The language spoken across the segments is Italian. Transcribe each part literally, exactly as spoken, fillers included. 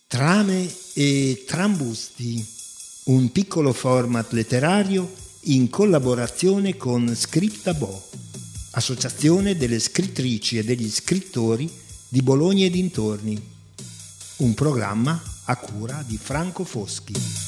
Trame e Trambusti, un piccolo format letterario in collaborazione con Scriptabò, associazione delle scrittrici e degli scrittori di Bologna e dintorni, un programma a cura di Franco Foschi.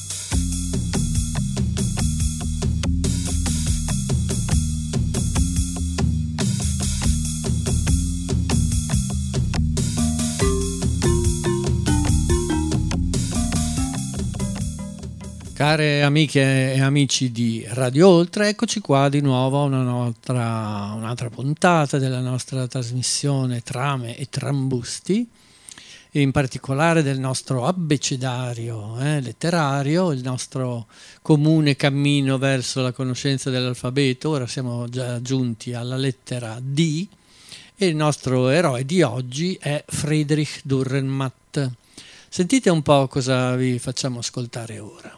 Care amiche e amici di Radio Oltre, eccoci qua di nuovo a una nostra, un'altra puntata della nostra trasmissione Trame e Trambusti, e in particolare del nostro abbecedario eh, letterario, il nostro comune cammino verso la conoscenza dell'alfabeto. Ora siamo già giunti alla lettera D e il nostro eroe di oggi è Friedrich Dürrenmatt. Sentite un po' cosa vi facciamo ascoltare ora.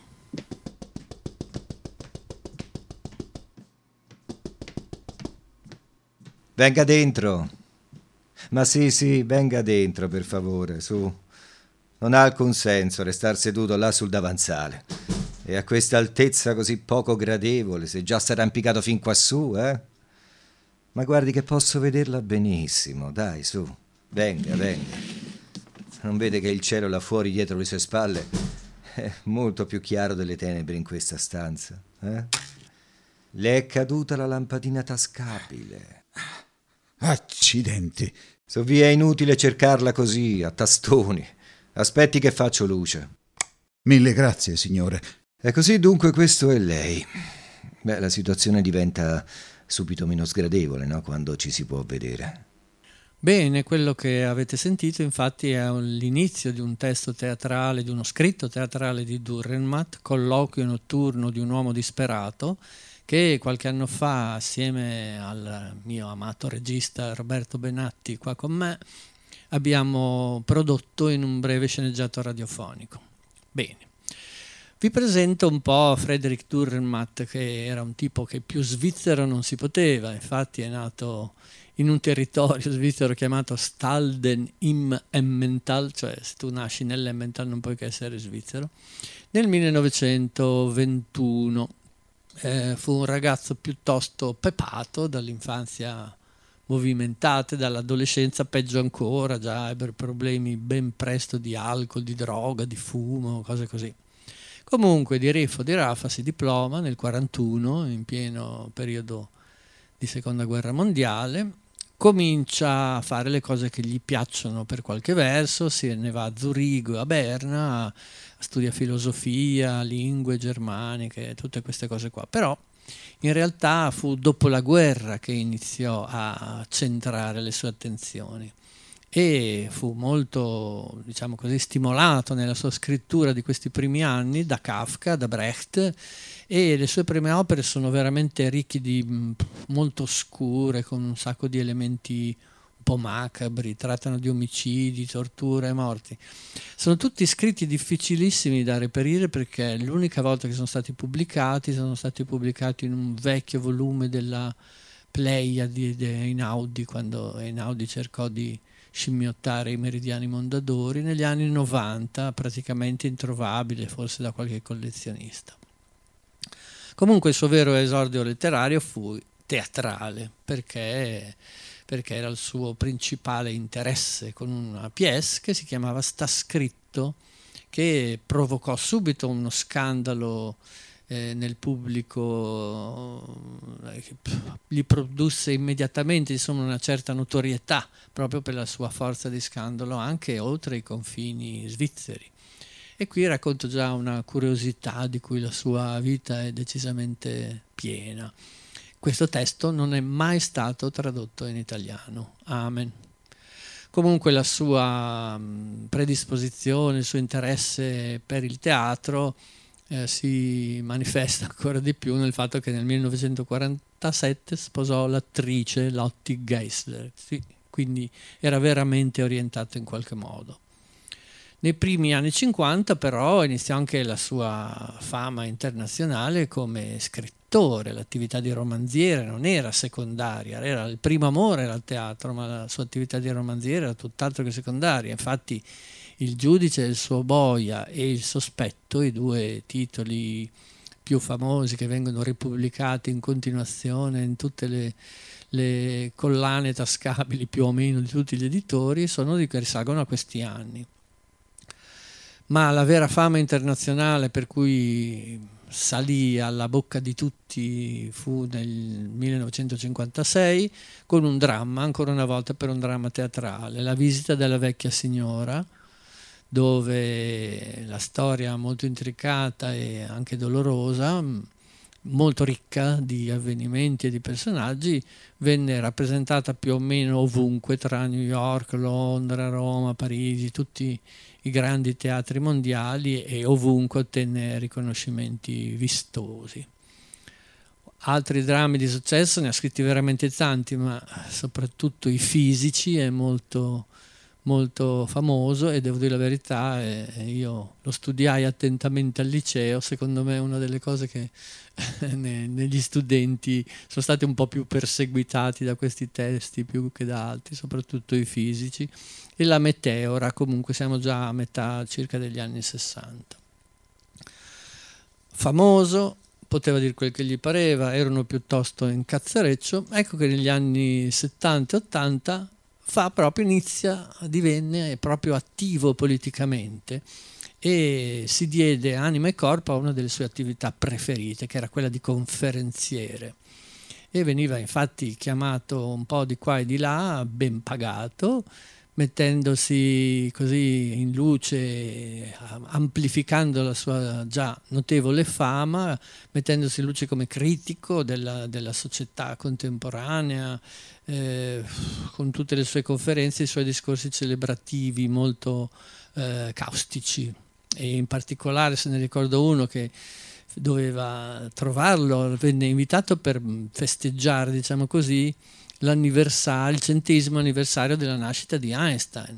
Venga dentro. Ma sì, sì, venga dentro, per favore, su. Non ha alcun senso restar seduto là sul davanzale. E a questa altezza così poco gradevole, se già s'è arrampicato fin quassù, eh? Ma guardi che posso vederla benissimo, dai, su. Venga, venga. Non vede che il cielo là fuori dietro le sue spalle è molto più chiaro delle tenebre in questa stanza, eh? Le è caduta la lampadina tascabile. Accidenti. So via, è inutile cercarla così, a tastoni. Aspetti che faccio luce. Mille grazie, signore. E così dunque questo è lei. Beh, la situazione diventa subito meno sgradevole, no? Quando ci si può vedere. Bene, quello che avete sentito infatti è l'inizio di un testo teatrale, di uno scritto teatrale di Dürrenmatt, Colloquio notturno di un uomo disperato, che qualche anno fa, assieme al mio amato regista Roberto Benatti qua con me, abbiamo prodotto in un breve sceneggiato radiofonico. Bene, vi presento un po' Friedrich Dürrenmatt, che era un tipo che più svizzero non si poteva. Infatti è nato in un territorio svizzero chiamato Stalden im Emmental, cioè se tu nasci nell'Emmental non puoi che essere svizzero, nel millenovecentoventuno. Eh, fu un ragazzo piuttosto pepato, dall'infanzia movimentate, dall'adolescenza peggio ancora, già ebbe problemi ben presto di alcol, di droga, di fumo, cose così. Comunque di Riffo di Raffa si diploma nel quarantuno, in pieno periodo di seconda guerra mondiale, comincia a fare le cose che gli piacciono per qualche verso, se ne va a Zurigo, a Berna, studia filosofia, lingue germaniche, tutte queste cose qua. Però in realtà fu dopo la guerra che iniziò a centrare le sue attenzioni e fu molto, diciamo così, stimolato nella sua scrittura di questi primi anni da Kafka, da Brecht, e le sue prime opere sono veramente ricche di molto oscure, con un sacco di elementi un po' macabri, trattano di omicidi, torture e morti. Sono tutti scritti difficilissimi da reperire, perché l'unica volta che sono stati pubblicati sono stati pubblicati in un vecchio volume della Pleiadi di Einaudi, quando Einaudi cercò di scimmiottare i meridiani mondadori negli anni novanta, praticamente introvabile forse da qualche collezionista. Comunque il suo vero esordio letterario fu teatrale, perché, perché era il suo principale interesse, con una pièce che si chiamava Sta scritto, che provocò subito uno scandalo eh, nel pubblico, eh, gli produsse immediatamente insomma una certa notorietà, proprio per la sua forza di scandalo anche oltre i confini svizzeri. E qui racconto già una curiosità di cui la sua vita è decisamente piena. Questo testo non è mai stato tradotto in italiano. Amen. Comunque la sua predisposizione, il suo interesse per il teatro eh, si manifesta ancora di più nel fatto che nel millenovecentoquarantasette sposò l'attrice Lotte Geisler. Sì, quindi era veramente orientato in qualche modo. Nei primi anni cinquanta però iniziò anche la sua fama internazionale come scrittore scrittore, l'attività di romanziere non era secondaria, era il primo amore era il teatro, ma la sua attività di romanziere era tutt'altro che secondaria. Infatti Il giudice e il suo boia e Il sospetto, i due titoli più famosi che vengono ripubblicati in continuazione in tutte le, le collane tascabili più o meno di tutti gli editori, sono di che risalgono a questi anni. Ma la vera fama internazionale per cui salì alla bocca di tutti fu nel millenovecentocinquantasei con un dramma, ancora una volta per un dramma teatrale, La visita della vecchia signora, dove la storia molto intricata e anche dolorosa, molto ricca di avvenimenti e di personaggi, venne rappresentata più o meno ovunque, tra New York, Londra, Roma, Parigi, tutti i grandi teatri mondiali, e ovunque ottenne riconoscimenti vistosi. Altri drammi di successo ne ha scritti veramente tanti, ma soprattutto I fisici è molto, molto famoso, e devo dire la verità, eh, io lo studiai attentamente al liceo. Secondo me è una delle cose che ne, negli studenti sono stati un po' più perseguitati da questi testi più che da altri, soprattutto I fisici. E La meteora, comunque siamo già a metà circa degli anni sessanta. Famoso, poteva dire quel che gli pareva, erano piuttosto in cazzareccio. Ecco che negli anni settanta e ottanta fa proprio inizia, divenne proprio attivo politicamente e si diede anima e corpo a una delle sue attività preferite, che era quella di conferenziere, e veniva infatti chiamato un po' di qua e di là, ben pagato, mettendosi così in luce, amplificando la sua già notevole fama, mettendosi in luce come critico della, della società contemporanea, eh, con tutte le sue conferenze e i suoi discorsi celebrativi molto eh, caustici. E in particolare se ne ricordo uno che doveva trovarlo, venne invitato per festeggiare, diciamo così, l'anniversario, il centesimo anniversario della nascita di Einstein,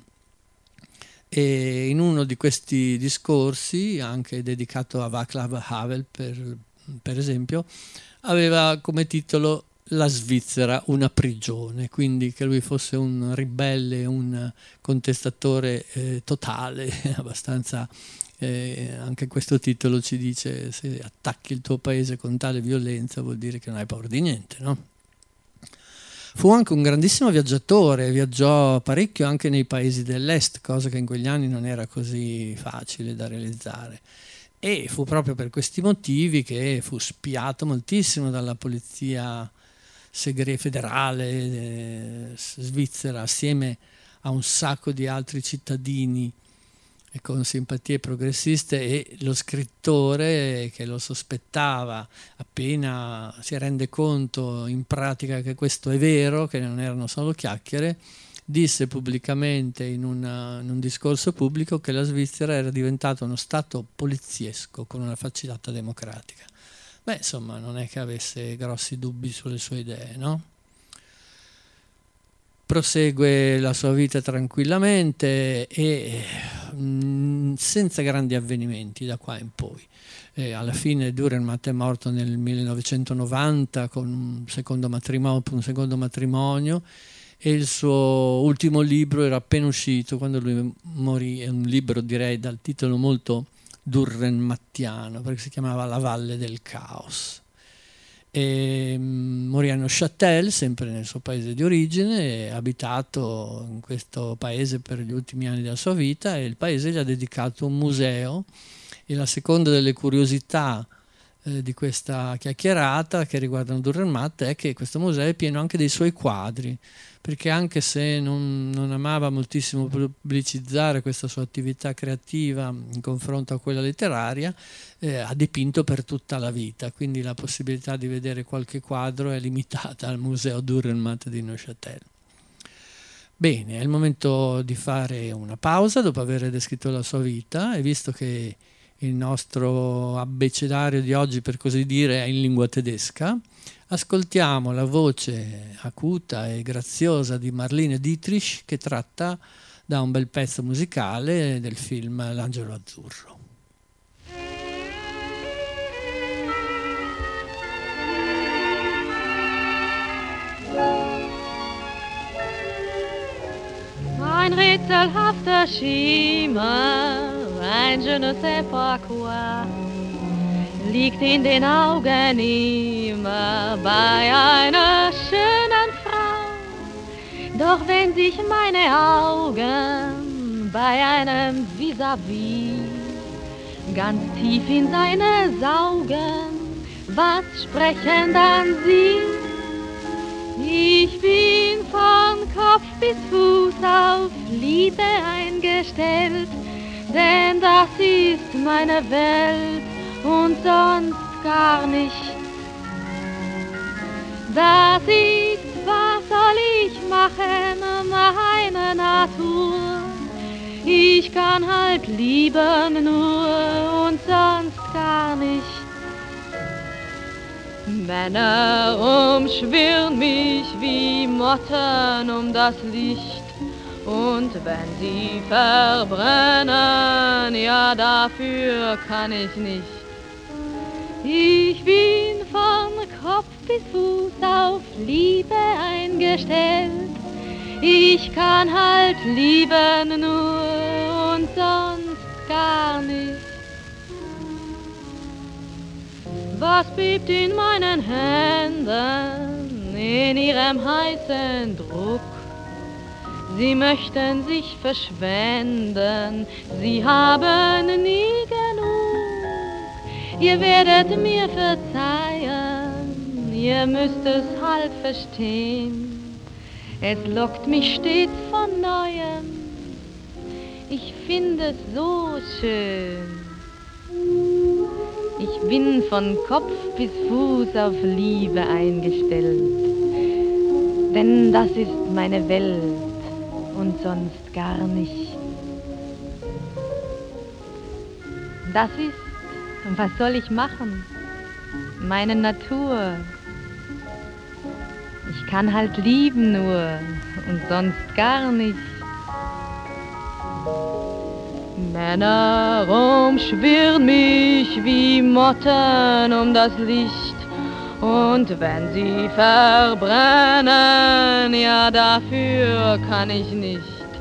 e in uno di questi discorsi, anche dedicato a Václav Havel per, per esempio, aveva come titolo La Svizzera, una prigione, quindi che lui fosse un ribelle, un contestatore eh, totale, abbastanza, eh, anche questo titolo ci dice: se attacchi il tuo paese con tale violenza vuol dire che non hai paura di niente, no? Fu anche un grandissimo viaggiatore, viaggiò parecchio anche nei paesi dell'est, cosa che in quegli anni non era così facile da realizzare. E fu proprio per questi motivi che fu spiato moltissimo dalla polizia segreta federale eh, svizzera, assieme a un sacco di altri cittadini con simpatie progressiste, e lo scrittore che lo sospettava, appena si rende conto in pratica che questo è vero, che non erano solo chiacchiere, disse pubblicamente in, una, in un discorso pubblico che la Svizzera era diventata uno stato poliziesco con una facciata democratica. Beh, insomma, non è che avesse grossi dubbi sulle sue idee, no? Prosegue la sua vita tranquillamente e mh, senza grandi avvenimenti da qua in poi. E alla fine Dürrenmatt è morto nel millenovecentonovanta con un secondo matrimonio, un secondo matrimonio, e il suo ultimo libro era appena uscito quando lui morì. È un libro, direi, dal titolo molto Dürrenmattiano, perché si chiamava La Valle del Caos. E morì a Neuchâtel, sempre nel suo paese di origine, abitato in questo paese per gli ultimi anni della sua vita, e il paese gli ha dedicato un museo. E la seconda delle curiosità eh, di questa chiacchierata che riguardano Dürrenmatt è che questo museo è pieno anche dei suoi quadri, perché anche se non, non amava moltissimo pubblicizzare questa sua attività creativa in confronto a quella letteraria, eh, ha dipinto per tutta la vita, quindi la possibilità di vedere qualche quadro è limitata al museo Dürrenmatt di Neuchâtel. Bene, è il momento di fare una pausa dopo aver descritto la sua vita, e visto che il nostro abbecedario di oggi, per così dire, è in lingua tedesca, ascoltiamo la voce acuta e graziosa di Marlene Dietrich, che tratta da un bel pezzo musicale del film L'Angelo Azzurro. ein rätselhafter Schimmer, ein je ne sais pas quoi, liegt in den Augen immer bei einer schönen Frau. Doch wenn sich meine Augen bei einem vis-à-vis ganz tief in seine saugen, was sprechen dann sie? Ich bin von Kopf bis Fuß auf Liebe eingestellt, denn das ist meine Welt und sonst gar nicht. Das ist, was soll ich machen, meine Natur. Ich kann halt lieben nur und sonst gar nicht. Männer umschwirren mich wie Motten um das Licht. Und wenn sie verbrennen, ja, dafür kann ich nicht. Ich bin von Kopf bis Fuß auf Liebe eingestellt. Ich kann halt lieben nur und sonst gar nicht. Was bebt in meinen Händen, in ihrem heißen Druck? Sie möchten sich verschwenden, sie haben nie genug. Ihr werdet mir verzeihen, ihr müsst es halt verstehen. Es lockt mich stets von Neuem, ich finde es so schön. Ich bin von Kopf bis Fuß auf Liebe eingestellt, denn das ist meine Welt und sonst gar nicht. Das ist, was soll ich machen, meine Natur. Ich kann halt lieben nur und sonst gar nicht. Männer umschwirren mich wie Motten um das Licht. Und wenn sie verbrennen, ja, dafür kann ich nicht.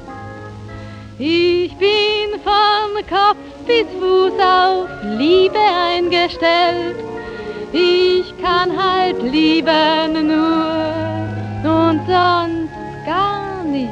Ich bin von Kopf bis Fuß auf Liebe eingestellt. Ich kann halt lieben nur und sonst gar nicht.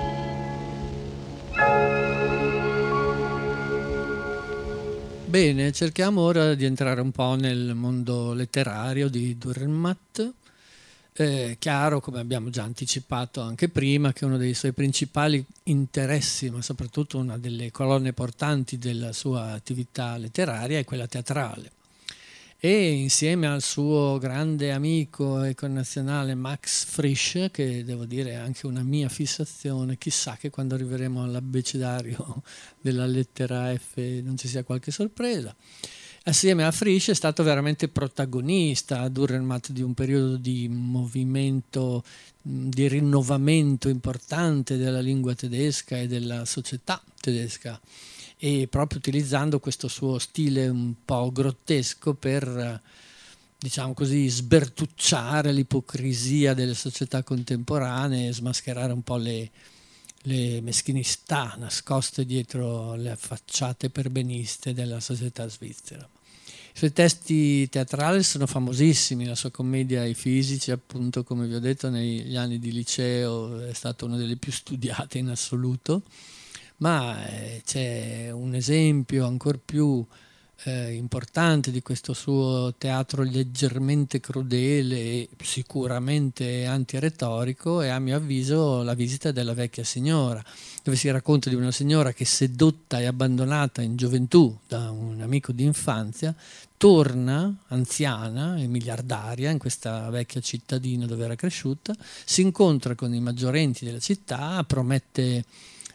Bene, cerchiamo ora di entrare un po' nel mondo letterario di Dürrenmatt. È chiaro, come abbiamo già anticipato anche prima, che uno dei suoi principali interessi, ma soprattutto una delle colonne portanti della sua attività letteraria, è quella teatrale. E insieme al suo grande amico e connazionale Max Frisch, che devo dire è anche una mia fissazione, chissà che quando arriveremo all'abbecedario della lettera F non ci sia qualche sorpresa, assieme a Frisch è stato veramente protagonista a Dürrenmatt di un periodo di movimento, di rinnovamento importante della lingua tedesca e della società tedesca, e proprio utilizzando questo suo stile un po' grottesco per, diciamo così, sbertucciare l'ipocrisia delle società contemporanee e smascherare un po' le, le meschinità nascoste dietro le facciate perbeniste della società svizzera. I suoi testi teatrali sono famosissimi, la sua commedia I fisici, appunto, come vi ho detto, negli anni di liceo è stata una delle più studiate in assoluto. Ma eh, c'è un esempio ancor più eh, importante di questo suo teatro leggermente crudele e sicuramente antiretorico, e a mio avviso La visita della vecchia signora, dove si racconta di una signora che, sedotta e abbandonata in gioventù da un amico di infanzia, torna anziana e miliardaria in questa vecchia cittadina dove era cresciuta, si incontra con i maggiorenti della città, promette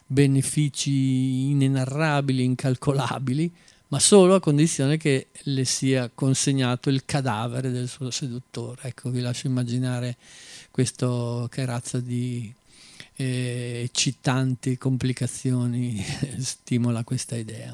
benefici inenarrabili, incalcolabili, ma solo a condizione che le sia consegnato il cadavere del suo seduttore. Ecco, vi lascio immaginare questo, che razza di eh, eccitanti complicazioni stimola questa idea.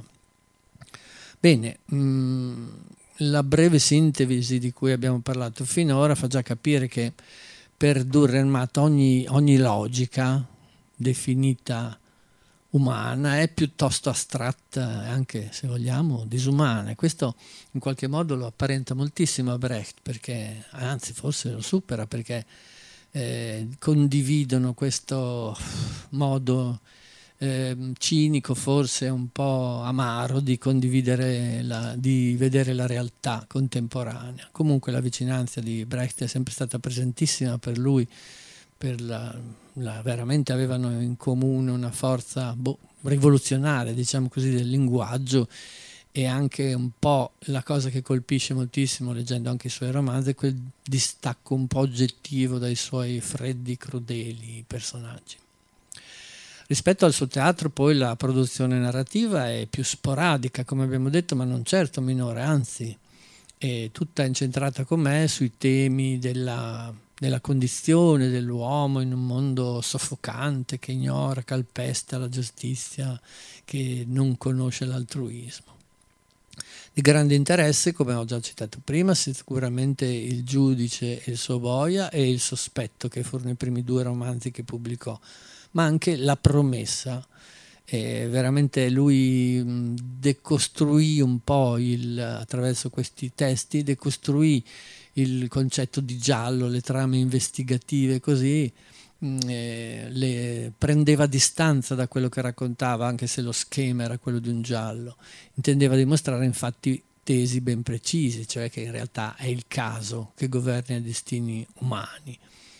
Bene, mh, la breve sintesi di cui abbiamo parlato finora fa già capire che per Dürrenmatt ogni, ogni logica definita umana, è piuttosto astratta, anche se vogliamo disumana, e questo in qualche modo lo apparenta moltissimo a Brecht, perché anzi forse lo supera, perché eh, condividono questo modo eh, cinico, forse un po' amaro, di condividere la, di vedere la realtà contemporanea. Comunque la vicinanza di Brecht è sempre stata presentissima per lui, per la, la, veramente avevano in comune una forza boh, rivoluzionaria, diciamo così, del linguaggio, e anche un po' la cosa che colpisce moltissimo leggendo anche i suoi romanzi è quel distacco un po' oggettivo dai suoi freddi, crudeli personaggi. Rispetto al suo teatro poi la produzione narrativa è più sporadica, come abbiamo detto, ma non certo minore, anzi è tutta incentrata con me sui temi della, della condizione dell'uomo in un mondo soffocante che ignora, calpesta la giustizia, che non conosce l'altruismo. Di grande interesse, come ho già citato prima, sicuramente Il giudice e il suo boia e Il sospetto, che furono i primi due romanzi che pubblicò, ma anche La promessa. E veramente lui decostruì un po' il, attraverso questi testi, decostruì il concetto di giallo, le trame investigative, così eh, le prendeva distanza da quello che raccontava, anche se lo schema era quello di un giallo. Intendeva dimostrare infatti tesi ben precisi, cioè che in realtà è il caso che governa i destini umani.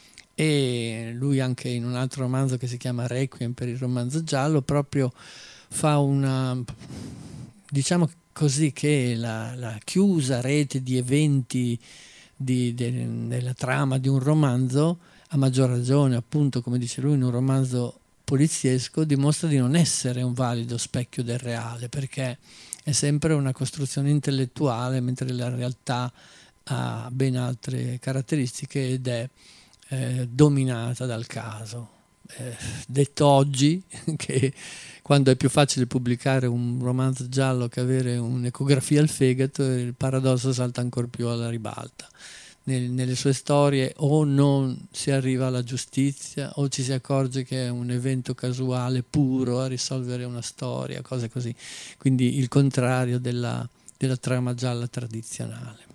E lui anche in un altro romanzo che si chiama Requiem per il romanzo giallo proprio fa una, diciamo così, che la, la chiusa rete di eventi di, de, della trama di un romanzo, a maggior ragione appunto, come dice lui, in un romanzo poliziesco, dimostra di non essere un valido specchio del reale, perché è sempre una costruzione intellettuale, mentre la realtà ha ben altre caratteristiche ed è Eh, dominata dal caso. Eh, detto oggi che quando è più facile pubblicare un romanzo giallo che avere un'ecografia al fegato, il paradosso salta ancora più alla ribalta. Nel, nelle sue storie o non si arriva alla giustizia o ci si accorge che è un evento casuale puro a risolvere una storia, cose così. Quindi il contrario della, della trama gialla tradizionale.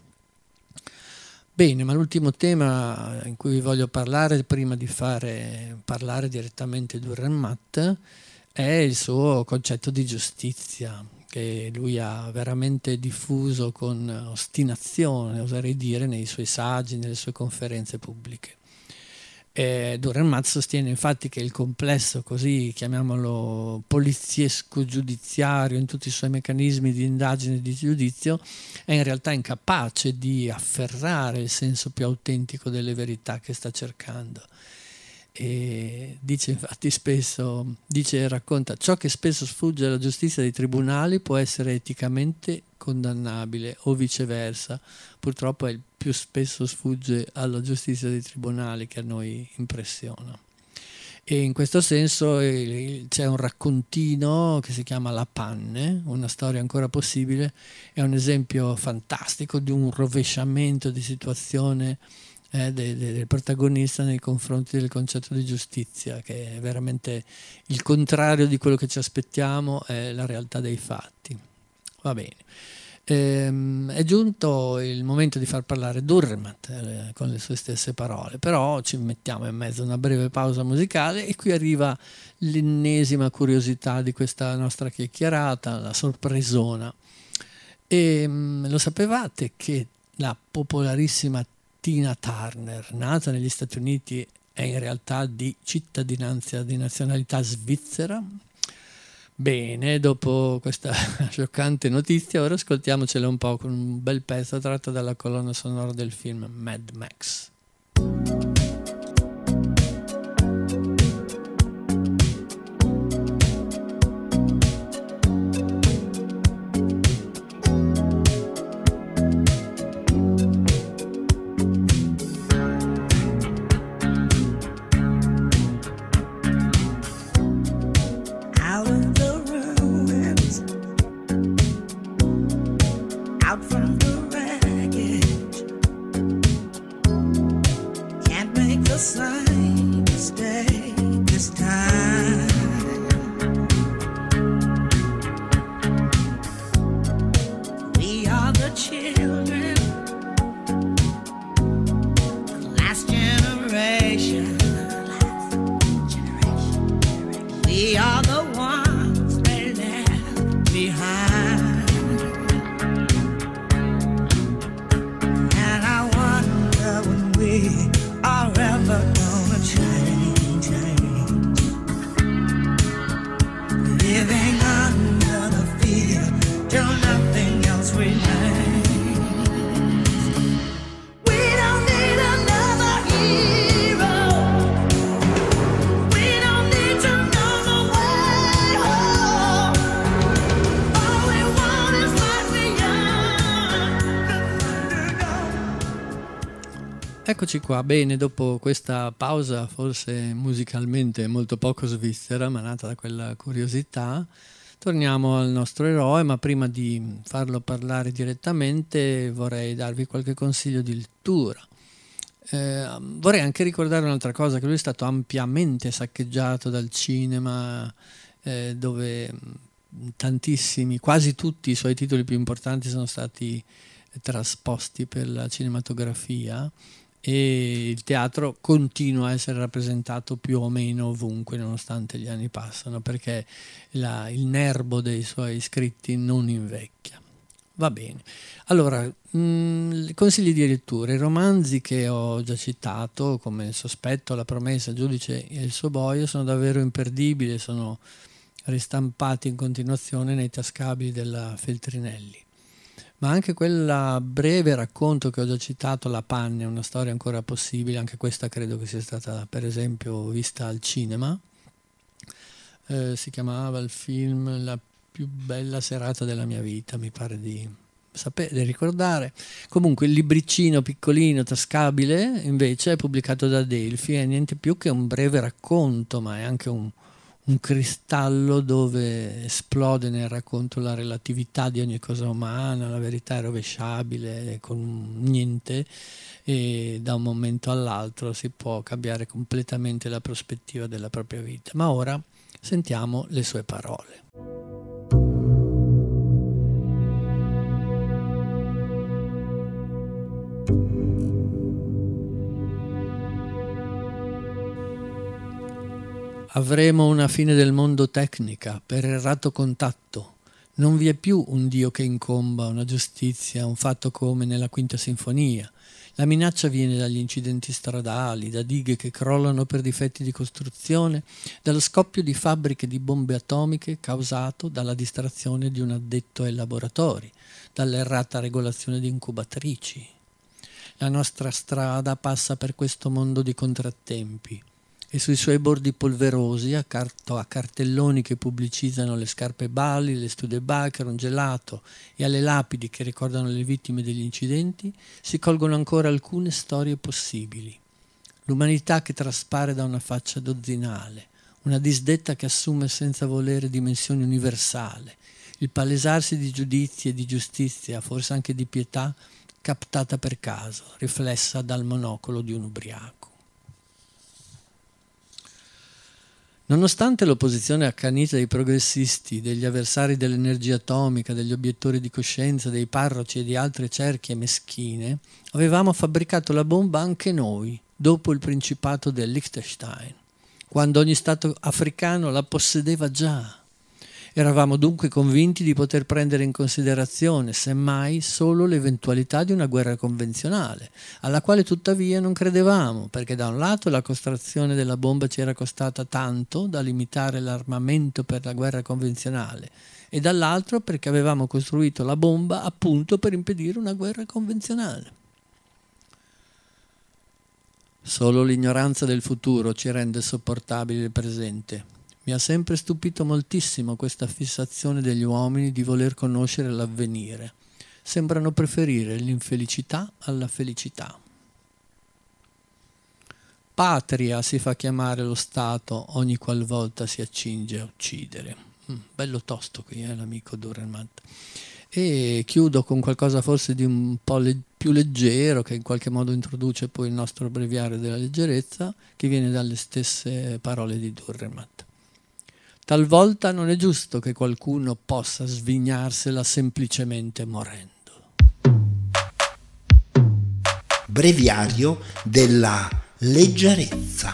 Bene, ma l'ultimo tema in cui vi voglio parlare, prima di fare parlare direttamente Dürrenmatt, è il suo concetto di giustizia, che lui ha veramente diffuso con ostinazione, oserei dire, nei suoi saggi, nelle sue conferenze pubbliche. E Dürrenmatt sostiene infatti che il complesso, così chiamiamolo poliziesco giudiziario, in tutti i suoi meccanismi di indagine e di giudizio, è in realtà incapace di afferrare il senso più autentico delle verità che sta cercando. E dice infatti spesso, dice e racconta, ciò che spesso sfugge alla giustizia dei tribunali può essere eticamente condannabile o viceversa. Purtroppo è il più spesso sfugge alla giustizia dei tribunali che a noi impressiona. E in questo senso eh, c'è un raccontino che si chiama La Panne, una storia ancora possibile, è un esempio fantastico di un rovesciamento di situazione eh, de, de, del protagonista nei confronti del concetto di giustizia, che è veramente il contrario di quello che ci aspettiamo, è la realtà dei fatti. Va bene. Ehm, è giunto il momento di far parlare Dürrenmatt eh, con le sue stesse parole, però ci mettiamo in mezzo a una breve pausa musicale e qui arriva l'ennesima curiosità di questa nostra chiacchierata, la sorpresona. E, mh, lo sapevate che la popolarissima Tina Turner, nata negli Stati Uniti, è in realtà di cittadinanza, di nazionalità svizzera? Bene, dopo questa scioccante notizia, ora ascoltiamocela un po' con un bel pezzo tratto dalla colonna sonora del film Mad Max. Out from the wreckage, Eccoci qua, bene, dopo questa pausa forse musicalmente molto poco svizzera, ma nata da quella curiosità, torniamo al nostro eroe, ma prima di farlo parlare direttamente vorrei darvi qualche consiglio di lettura. Eh, vorrei anche ricordare un'altra cosa, che lui è stato ampiamente saccheggiato dal cinema, eh, dove tantissimi, quasi tutti i suoi titoli più importanti sono stati trasposti per la cinematografia, e il teatro continua a essere rappresentato più o meno ovunque nonostante gli anni passano, perché la, il nerbo dei suoi scritti non invecchia. Va bene, allora mh, consigli di lettura: i romanzi che ho già citato, come Il sospetto, La promessa, Il giudice e il suo boio, sono davvero imperdibili, sono ristampati in continuazione nei tascabili della Feltrinelli. Ma anche quel breve racconto che ho già citato, La Panne, una storia ancora possibile, anche questa credo che sia stata per esempio vista al cinema, eh, si chiamava il film La più bella serata della mia vita, mi pare di sapere, di ricordare. Comunque il libricino piccolino tascabile invece è pubblicato da Adelphi, è niente più che un breve racconto, ma è anche un un cristallo dove esplode nel racconto la relatività di ogni cosa umana, la verità è rovesciabile con niente, e da un momento all'altro si può cambiare completamente la prospettiva della propria vita. Ma ora sentiamo le sue parole. Avremo una fine del mondo tecnica, per errato contatto. Non vi è più un Dio che incomba, una giustizia, un fatto come nella Quinta Sinfonia. La minaccia viene dagli incidenti stradali, da dighe che crollano per difetti di costruzione, dallo scoppio di fabbriche di bombe atomiche causato dalla distrazione di un addetto ai laboratori, dall'errata regolazione di incubatrici. La nostra strada passa per questo mondo di contrattempi, e sui suoi bordi polverosi, accanto a cartelloni che pubblicizzano le scarpe Bali, le Studebaker, un gelato e alle lapidi che ricordano le vittime degli incidenti, si colgono ancora alcune storie possibili. L'umanità che traspare da una faccia dozzinale, una disdetta che assume senza volere dimensione universale, il palesarsi di giudizi e di giustizia, forse anche di pietà, captata per caso, riflessa dal monocolo di un ubriaco. Nonostante l'opposizione accanita dei progressisti, degli avversari dell'energia atomica, degli obiettori di coscienza, dei parroci e di altre cerchie meschine, avevamo fabbricato la bomba anche noi, dopo il principato del Liechtenstein, quando ogni stato africano la possedeva già. Eravamo dunque convinti di poter prendere in considerazione, semmai, solo l'eventualità di una guerra convenzionale, alla quale tuttavia non credevamo, perché da un lato la costruzione della bomba ci era costata tanto da limitare l'armamento per la guerra convenzionale, e dall'altro perché avevamo costruito la bomba appunto per impedire una guerra convenzionale. Solo l'ignoranza del futuro ci rende sopportabile il presente. Mi ha sempre stupito moltissimo questa fissazione degli uomini di voler conoscere l'avvenire. Sembrano preferire l'infelicità alla felicità. Patria si fa chiamare lo Stato ogni qualvolta si accinge a uccidere. Mm, bello tosto qui, eh, l'amico Dürrenmatt. E chiudo con qualcosa forse di un po' le- più leggero, che in qualche modo introduce poi il nostro breviario della leggerezza, che viene dalle stesse parole di Dürrenmatt. Talvolta non è giusto che qualcuno possa svignarsela semplicemente morendo. Breviario della leggerezza.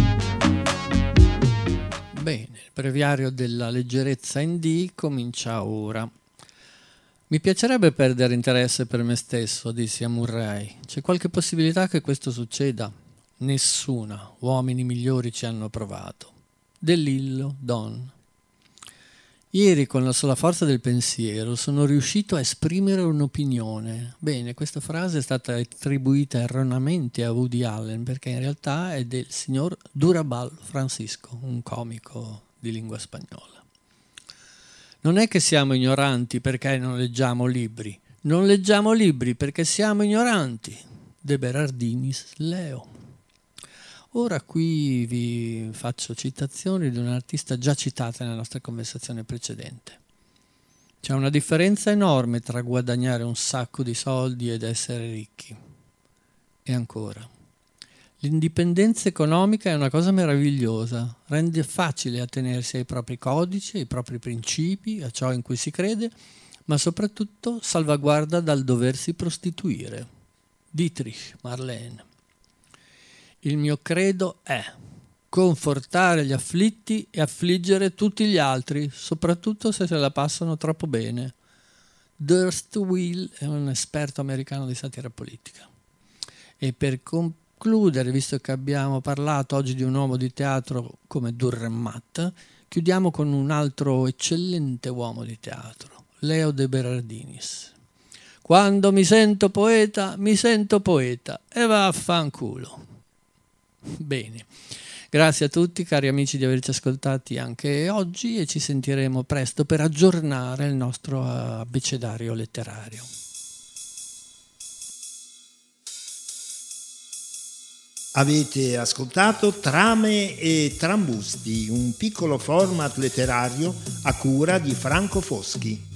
Bene, il breviario della leggerezza in D comincia ora. Mi piacerebbe perdere interesse per me stesso, dissi a Murray. C'è qualche possibilità che questo succeda? Nessuna. Uomini migliori ci hanno provato. De Lillo, Don. Ieri, con la sola forza del pensiero, sono riuscito a esprimere un'opinione. Bene, questa frase è stata attribuita erroneamente a Woody Allen, perché in realtà è del signor Durabal Francisco, un comico di lingua spagnola. Non è che siamo ignoranti perché non leggiamo libri. Non leggiamo libri perché siamo ignoranti. De Berardinis Leo. Ora qui vi faccio citazioni di un'artista già citata nella nostra conversazione precedente. C'è una differenza enorme tra guadagnare un sacco di soldi ed essere ricchi. E ancora, l'indipendenza economica è una cosa meravigliosa, rende facile attenersi ai propri codici, ai propri principi, a ciò in cui si crede, ma soprattutto salvaguarda dal doversi prostituire. Dietrich Marlene. Il mio credo è confortare gli afflitti e affliggere tutti gli altri, soprattutto se se la passano troppo bene. Durst Will è un esperto americano di satira politica. E per concludere, visto che abbiamo parlato oggi di un uomo di teatro come Dürrenmatt, chiudiamo con un altro eccellente uomo di teatro, Leo de Berardinis. Quando mi sento poeta, mi sento poeta e vaffanculo. Bene, grazie a tutti cari amici di averci ascoltati anche oggi e ci sentiremo presto per aggiornare il nostro abbecedario letterario. Avete ascoltato Trame e Trambusti, un piccolo format letterario a cura di Franco Foschi.